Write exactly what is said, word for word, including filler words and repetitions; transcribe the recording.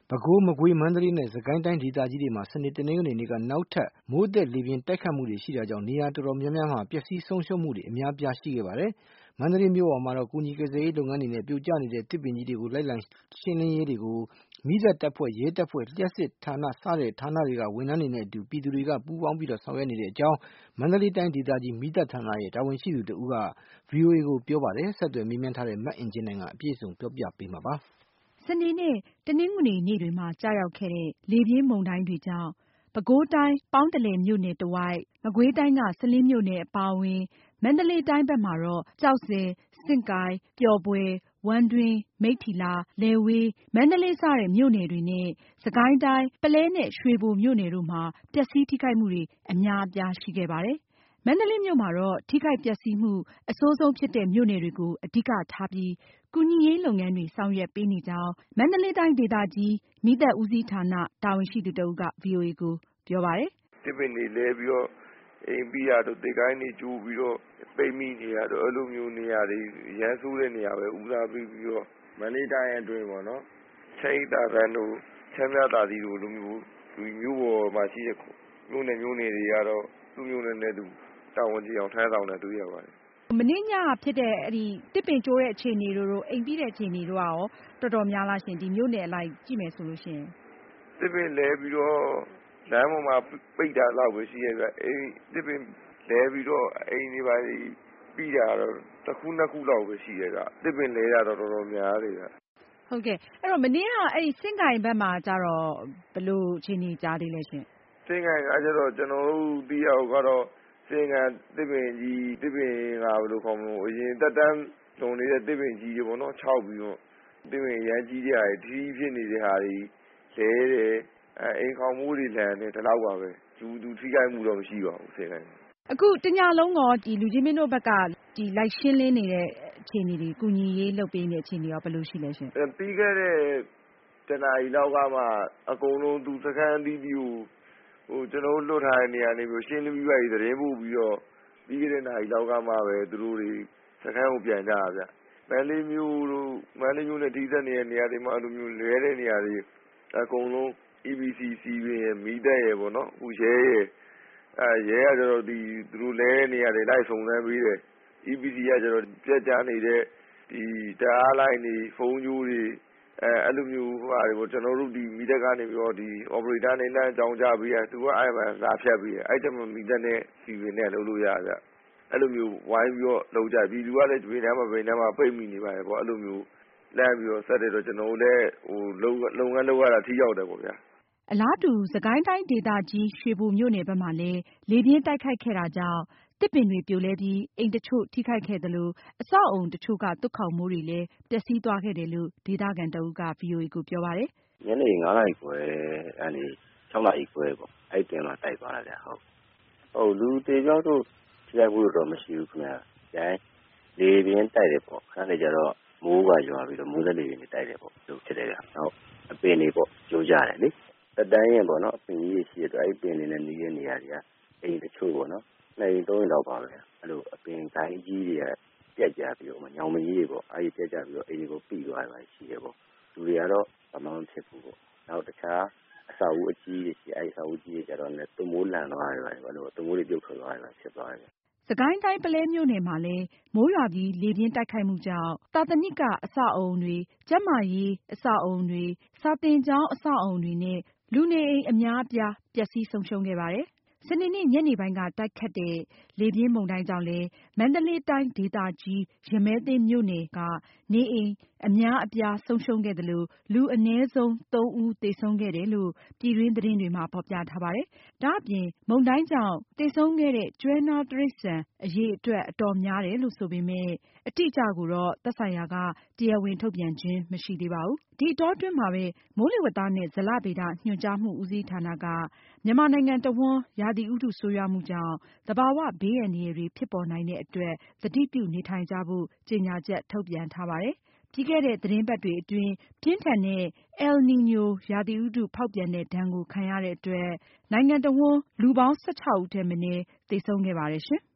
ပဲခူး မကွေး မန္တလေးနဲ့ စစ်ကိုင်းတိုင်းဒေသကြီးတွေမှာ စနေ တနင်္ဂနွေနေ့က နောက်ထပ် မိုးသက်လေပြင်းတိုက်ခတ်မှုတွေရှိတာကြောင့် နေရာတော်တော်များများမှာ ပျက်စီးဆုံးရှုံးမှုတွေအများအပြားရှိခဲ့ပါတယ်။ မန္တလေးမြို့ပေါ်မှာတော့ ကူညီကယ်ဆယ်ရေးလုပ်ငန်းတွေနဲ့ ပြိုကျနေတဲ့ သစ်ပင်ကြီးတွေကို လိုက်လံရှင်းလင်းရေးတွေကို မီးသတ်တပ်ဖွဲ့၊ ရဲတပ်ဖွဲ့၊ လျှပ်စစ်ဌာန စတဲ့ဌာနတွေက ဝန်ထမ်းတွေနဲ့အတူ ပြည်သူတွေက ပူးပေါင်းဆောင်ရွက်နေကြောင်း မန္တလေးတိုင်းဒေသကြီး မီးသတ်ဌာနရဲ့ တာဝန်ရှိသူတဦးက ဗွီအိုအေကိုပြောပါတယ်။ ဆက်သွယ်မေးမြန်းထားတဲ့ မအင်ကြင်းနိုင်က အပြည့်အစုံပြောပြပေးမှာပါ။စနေနဲ့ တနင်္ဂနွေနေ့တွေမှာ ကျရောက်ခဲ့တဲ့ လေပြင်းမုန်တိုင်းတွေကြောင့် ပဲခူးတိုင်း ပေါင်းတည်မြို့နယ်တဝိုက်၊ မကွေးတိုင်းက စလင်းမြို့နယ်အပါအဝင် မန္တလေးတိုင်းဘက်မှာတော့ ကျောက်ဆည်၊ စဉ့်ကိုင်၊ ပျော်ဘွယ်၊ ဝမ်းတွင်း၊ မိတ္ထီလာ၊ လယ်ဝေး၊ မန္တလေး စတဲ့မြို့နယ်တွေနဲ့ စစ်ကိုင်းတိုင်း ပုလဲနဲ့ ရွှေဘိုမြို့နယ်တို့မှာ ပျက်စီးထိခိုက်မှုတွေ အများအပြားရှိခဲ့ပါတယ်။ မန္တလေးမြို့မှာတော့ ထိခိုက်ပျက်စီးမှု အဆိုးဆုံးဖြစ်တဲ့ မြို့နယ်တွေကို အဓိကထားပြီး ကူညီရေးလုပ်ငန်းတွေ ဆောင်ရွက်ပေးနေကြောင်း မန္တလေးတိုင်းဒေသကြီး မီးသတ်ဦးစီးဌာန တာဝန်ရှိသူတဦးက ဗွီအိုအေကိုပြောပါတယ်။ “သစ်ပင်တွေလဲပြီးတော့ အိမ်ပိတာတို့ သစ်ကိုင်းတွေကျိုးပြီးတော့ ပိတ်မိနေတာတို့ အဲလိုမျိုးနေရာတွေ အရမ်းဆိုးတဲ့နေရာပဲ ဦးစားပေးပြီးတော့ မန္တလေးတိုင်းအတွင်းပေါ့နော် ချမ်းအေးသာဇံတို့ ချမ်းမြသာစည်တို့လိုမျိုး မြို့ပေါ်မှာရှိတဲ့ မြို့နယ်မြို့နယ်တွေကတော့ သူ့မြို့နယ်နဲ့သူ တာဝန်ကျေအောင်ထမ်းဆောင်တာတွေ့ရပါတယ်။ မနေ့ညကဖြစ်တဲ့ သစ်ပင်ကျိုးတဲ့အခြေအနေတို့ အိမ်ပိတဲ့အခြေအနေတို့ရော တော်တော်များလားရှင့် ဒီမြို့နယ်အလိုက်ကြည့်မယ်ဆိုရင်သစ်ပင်လဲပြီးတော့ လမ်းပေါ်မှာပိတ်တာလောက်ပဲရှိတယ်ဗျ။ သစ်ပင်လဲပြီးတော့ အိမ်တွေဘာတွေပိတာတော့ တခုနှစ်ခုလောက်ပဲရှိတယ်ဗျ။ သစ်ပင်လဲတာတော့တော်တော်များတယ်ဗျ။ဟုတ်ကဲ့ မနေ့က စဉ့်ကိုင်ဘက်မှာကျတော့ ဘယ်လိုအခြေအနေကြားသေးလဲရှင့်။ စဉ့်ကိုင်ကကျတော့ ကျနော်တို့သိရသလောက်ကတော့ စဉ့်ကိုင်သစ်ပင်ကြီး သစ်ပင်က ဘယ်လိုခေါ်မလဲ အရင်သက်တမ်းလွန်နေတဲ့ သစ်ပင်ကြီးတွေပေါ့နော် ခြောက်ပြီးတော့ သစ်ပင်အရမ်းကြီးတဲ့ဟာတွေ ထီးထီးဖြစ်နေတဲ့ဟာတွေ လဲတယ် အိမ်ခေါင်မိုးတွေလန်တယ် ဒီလောက်ပါပဲ လူသူထိခိုက်မှုတော့မရှိပါဘူး စဉ့်ကိုင်မှာ။အခုတညလုံးရော လူကြီးမင်းတို့ဘက်က လိုက်ရှင်းလင်းနေတဲ့အခြေအနေတွေ ကူညီရေးလုပ်ပေးနေတဲ့အခြေအနေရော ဘယ်လိုရှိလဲရှင့်။ ပြီးခဲ့တဲ့ တနာရီလောက်ကမှ အကုန်လုံးသူစခန်းအသီးသီးကို ကျနော်တို့လွှတ်ထားတဲ့နေရာကနေပြီးတော့ ရှင်းလင်းပြီးသွားပြီသတင်းပို့ပြီးတော့ ပြီးခဲ့တဲ့နာရီလောက်ကမှပဲ သူတို့တွေစခန်းကိုပြန်ကြတာဗျ။ မန္တလေးမြို့တို့ မန္တလေးမြို့နဲ့ထိစပ်နေတဲ့နေရာတွေမှာ အဲလိုမျိုးလဲတဲ့နေရာတွေ အကုန်လုံး အီပီစီ စည်ပင်ရယ် မီးသတ်ရယ်ပေါ့နော် အခုရဲရယ် ရဲကကျတော့ သူတို့လဲတဲ့နေရာတွေလိုက်စုံစမ်းပေးတယ်။ အီပီစီ ကကျတော့ ပျက်ကျနေတဲ့ ဓါတ်အားလိုင်းတွေ ဖုန်းကြိုးတွေ အဲလိုမျိုးဟာတွေကို ကျနော်တို့မီးသတ်ကနေပြီးတော့ အော်ပရေတာကနေလှမ်းအကြောင်းကြားပေးတယ် သူကအဲဒီမှာလာဖြတ်ပေးတယ် အဲဒီကျမှ မီးသတ်နဲ့ စည်ပင်နဲ့လုပ်လို့ရတယ်ဗျ။ အဲလိုမျိုးဝိုင်းပြီးတော့လုပ်ကြတယ် ပြည်သူကလည်း ဘေးနားမှာ ပိတ်မိနေပါတယ်ပေါ့ အဲလိုမျိုးလှမ်းပြီးတော့ဆက်တဲ့အတွက် ကျနော်တို့လည်း လုပ်ငန်းလုပ်ရတာထိရောက်တယ်ပေါ့ဗျာ။ အလားတူ စစ်ကိုင်းတိုင်းဒေသကြီး ရွှေဘိုမြို့နယ်ဘက်မှာလည်း လေပြင်းတိုက်ခတ်ခဲ့တာကြောင့် သစ်ပင်တွေပြိုလဲပြီး အိမ်တချို့ထိခိုက်ခဲ့သလို အဆောက်အဦတချို့က သွပ်ခေါင်မိုးတွေလည်း ပျက်စီးသွားခဲ့တယ်လို့ ဒေသခံတဦးက ဗွီအိုအေကိုပြောပါတယ်။ “ညနေ ၅ နာရီခွဲကနေ ၆ နာရီခွဲပေါ့ အဲဒီအတွင်းမှာတိုက်သွားတာခင်ဗျ။ လူအသေအပျောက်တော့ ထိခိုက်မှုတော့မရှိဘူးခင်ဗျ။ လေပြင်းတိုက်တယ်ပေါ့ ခဏနေကျတော့ မိုးပါရွာပြီးတော့ မိုးသက်လေပြင်းတွေတိုက်တယ်ပေါ့ အဲလိုဖြစ်တယ်ခင်ဗျ။ နောက်အပင်တွေပေါ့ ကျိုးကျတယ်လေ သက်တမ်းရင့်ပေါ့နော် အပင်ကြီးတွေရှိတဲ့အတွက် အဲဒီအပင်တွေနဲ့ နီးတဲ့နေရာတွေက အိမ်တချို့ပေါ့နော် ၂ အိမ် ၃ အိမ်လောက်ပါပဲ အဲလိုအပင်ကိုင်းကြီးတွေက ပျက်ကျပြီးတော့ ညောင်ပင်ကြီးတွေပေါ့ အဲဒီပျက်ကျပြီးတော့ အိမ်တွေကိုပိသွားတာတွေရှိတယ်ပေါ့။ လူတွေကတော့ ဘာမှမဖြစ်ဘူးပေါ့။ နောက်တခြားအဆောက်အဦးအကြီးတွေရှိတယ် အဲဒီအဆောက်အဦးကြီးတွေကျတော့ သွပ်မိုးလန်သွားတာတွေ သွပ်မိုးတွေပြုတ်ထွက်သွားတာတွေဖြစ်သွားတယ်။ ” စစ်ကိုင်းတိုင်း ပုလဲမြို့နယ်မှာလည်း မိုးရွာပြီး လေပြင်းတိုက်ခတ်မှုကြောင့် သာသနိကအဆောက်အဦတွေ ကျန်းမာရေးအဆောက်အဦတွေ စာသင်ကျောင်းအဆောက်အဦတွေနဲ့ လူနေအိမ်အများအပြား ပျက်စီးဆုံးရှုံးခဲ့ပါတယ်။ စနေနေ့ ညနေပိုင်းက တိုက်ခတ်တဲ့ လေပြင်းမုန်တိုင်းကြောင့်လည်း မန္တလေးတိုင်းဒေသကြီး ရမည်းသင်းမြို့နယ်က နေအိမ်အများအပြားဆုံးရှုံးခဲ့သလို လူအနည်းဆုံး သုံးဦးသေဆုံးခဲ့တယ်လို့ ပြည်တွင်းသတင်းတွေမှာ ဖေါ်ပြထားပါတယ်။ ဒါအပြင် မုန်တိုင်းကြောင့် သေဆုံးခဲ့တဲ့ ကျွဲနွားတိရစ္ဆာန်အရေအတွက် အတော်များတယ်လို့ဆိုပေမယ့် အတိအကျကိုတော့ သက်ဆိုင်ရာက တရားဝင်ထုတ်ပြန်ခြင်းမရှိသေးပါဘူး။ ဒီအတောအတွင်းမှာပဲ မိုးလေဝသနဲ့ ဇလဗေဒညွှန်ကြားမှုဦးစီးဌာနက မြန်မာနိုင်ငံတဝှမ်း ရာသီဥတုဆိုးရွားမှုကြောင့် သဘာဝဘေးအန္တရာယ်တွေဖြစ်ပေါ်နိုင်တဲ့အတွက် သတိပြုနေထိုင်ကြဖို့ ကြေညာချက်ထုတ်ပြန်ထားပါတယ်။ ပြီးခဲ့တဲ့ သတင်းပတ်တွေအတွင်း ပြင်းထန်တဲ့ El Nino ရာသီဥတုဖောက်ပြန်တဲ့ဒဏ်ကိုခံရတဲ့အတွက် နိုင်ငံတဝှမ်း လူပေါင်း ၁၆ ဦးထက်မနည်းသေဆုံးခဲ့ပါတယ်ရှင်